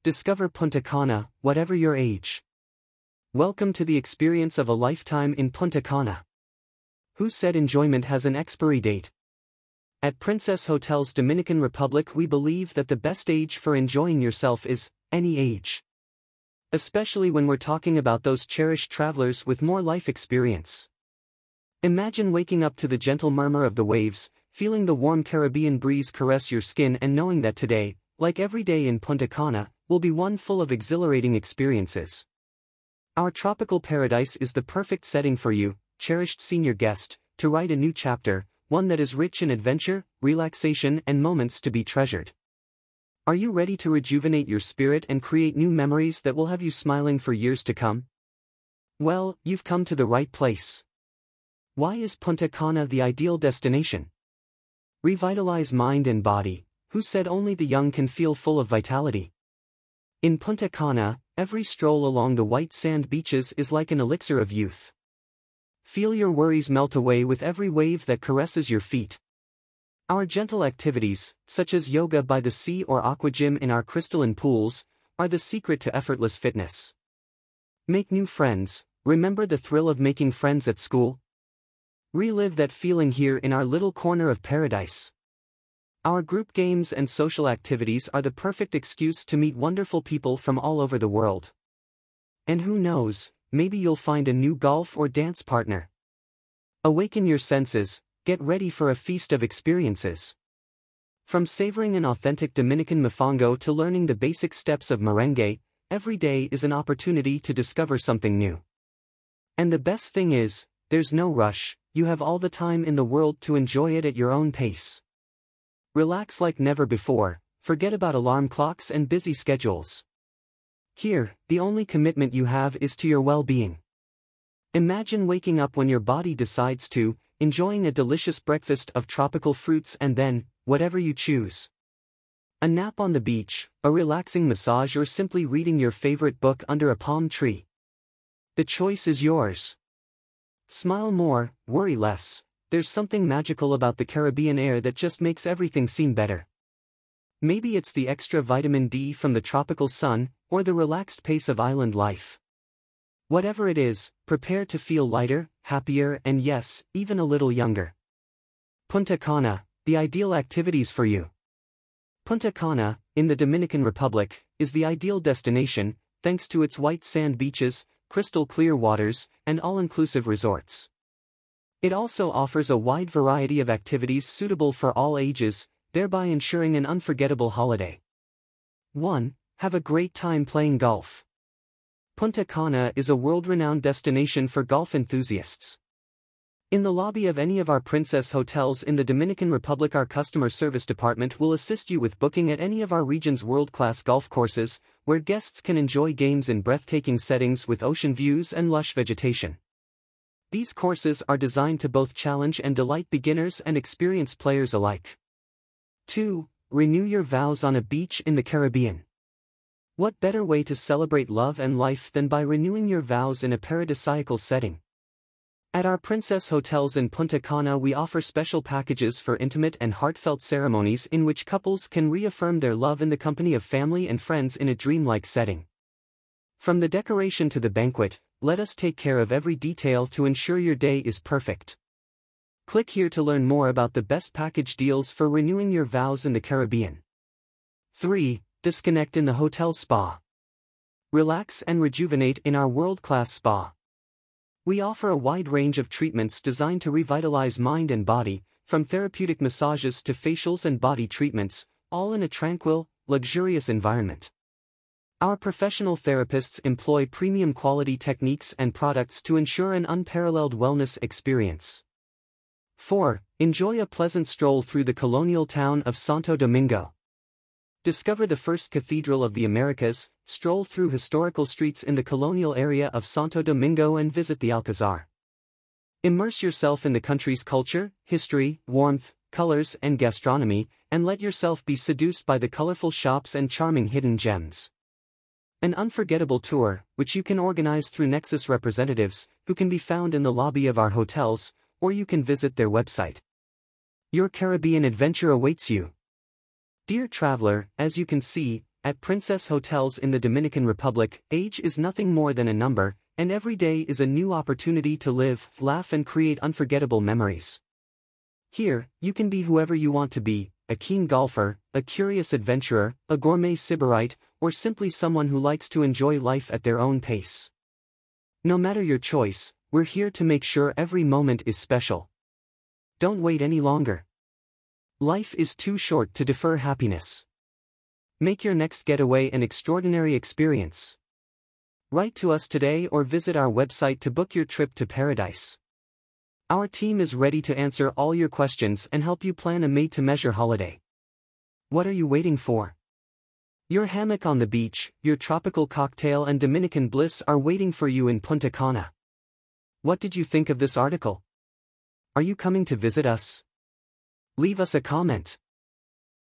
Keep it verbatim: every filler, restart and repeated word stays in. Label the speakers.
Speaker 1: Discover Punta Cana, whatever your age. Welcome to the experience of a lifetime in Punta Cana. Who said enjoyment has an expiry date? At Princess Hotels Dominican Republic, we believe that the best age for enjoying yourself is any age. Especially when we're talking about those cherished travelers with more life experience. Imagine waking up to the gentle murmur of the waves, feeling the warm Caribbean breeze caress your skin, and knowing that today, like every day in Punta Cana, will be one full of exhilarating experiences. Our tropical paradise is the perfect setting for you, cherished senior guest, to write a new chapter, one that is rich in adventure, relaxation, and moments to be treasured. Are you ready to rejuvenate your spirit and create new memories that will have you smiling for years to come? Well, you've come to the right place. Why is Punta Cana the ideal destination? Revitalize mind and body. Who said only the young can feel full of vitality? In Punta Cana, every stroll along the white sand beaches is like an elixir of youth. Feel your worries melt away with every wave that caresses your feet. Our gentle activities, such as yoga by the sea or aqua gym in our crystalline pools, are the secret to effortless fitness. Make new friends. Remember the thrill of making friends at school? Relive that feeling here in our little corner of paradise. Our group games and social activities are the perfect excuse to meet wonderful people from all over the world. And who knows, maybe you'll find a new golf or dance partner. Awaken your senses, get ready for a feast of experiences. From savoring an authentic Dominican mofongo to learning the basic steps of merengue, every day is an opportunity to discover something new. And the best thing is, there's no rush, you have all the time in the world to enjoy it at your own pace. Relax like never before, forget about alarm clocks and busy schedules. Here, the only commitment you have is to your well-being. Imagine waking up when your body decides to, enjoying a delicious breakfast of tropical fruits, and then, whatever you choose. A nap on the beach, a relaxing massage, or simply reading your favorite book under a palm tree. The choice is yours. Smile more, worry less. There's something magical about the Caribbean air that just makes everything seem better. Maybe it's the extra vitamin D from the tropical sun, or the relaxed pace of island life. Whatever it is, prepare to feel lighter, happier, and yes, even a little younger. Punta Cana, the ideal activities for you. Punta Cana, in the Dominican Republic, is the ideal destination, thanks to its white sand beaches, crystal clear waters, and all-inclusive resorts. It also offers a wide variety of activities suitable for all ages, thereby ensuring an unforgettable holiday. one. Have a great time playing golf. Punta Cana is a world-renowned destination for golf enthusiasts. In the lobby of any of our Princess Hotels in the Dominican Republic, our customer service department will assist you with booking at any of our region's world-class golf courses, where guests can enjoy games in breathtaking settings with ocean views and lush vegetation. These courses are designed to both challenge and delight beginners and experienced players alike. two. Renew your vows on a beach in the Caribbean. What better way to celebrate love and life than by renewing your vows in a paradisiacal setting? At our Princess Hotels in Punta Cana, we offer special packages for intimate and heartfelt ceremonies in which couples can reaffirm their love in the company of family and friends in a dreamlike setting. From the decoration to the banquet, let us take care of every detail to ensure your day is perfect. Click here to learn more about the best package deals for renewing your vows in the Caribbean. three. Disconnect in the hotel spa. Relax and rejuvenate in our world-class spa. We offer a wide range of treatments designed to revitalize mind and body, from therapeutic massages to facials and body treatments, all in a tranquil, luxurious environment. Our professional therapists employ premium quality techniques and products to ensure an unparalleled wellness experience. four. Enjoy a pleasant stroll through the colonial town of Santo Domingo. Discover the first cathedral of the Americas, stroll through historical streets in the colonial area of Santo Domingo, and visit the Alcazar. Immerse yourself in the country's culture, history, warmth, colors, and gastronomy, and let yourself be seduced by the colorful shops and charming hidden gems. An unforgettable tour, which you can organize through Nexus representatives, who can be found in the lobby of our hotels, or you can visit their website. Your Caribbean adventure awaits you. Dear traveler, as you can see, At Princess Hotels in the Dominican Republic, age is nothing more than a number, and every day is a new opportunity to live, laugh and create unforgettable memories. Here, you can be whoever you want to be, a keen golfer, a curious adventurer, a gourmet sybarite, or simply someone who likes to enjoy life at their own pace. No matter your choice, we're here to make sure every moment is special. Don't wait any longer. Life is too short to defer happiness. Make your next getaway an extraordinary experience. Write to us today or visit our website to book your trip to paradise. Our team is ready to answer all your questions and help you plan a made-to-measure holiday. What are you waiting for? Your hammock on the beach, your tropical cocktail and Dominican bliss are waiting for you in Punta Cana. What did you think of this article? Are you coming to visit us? Leave us a comment.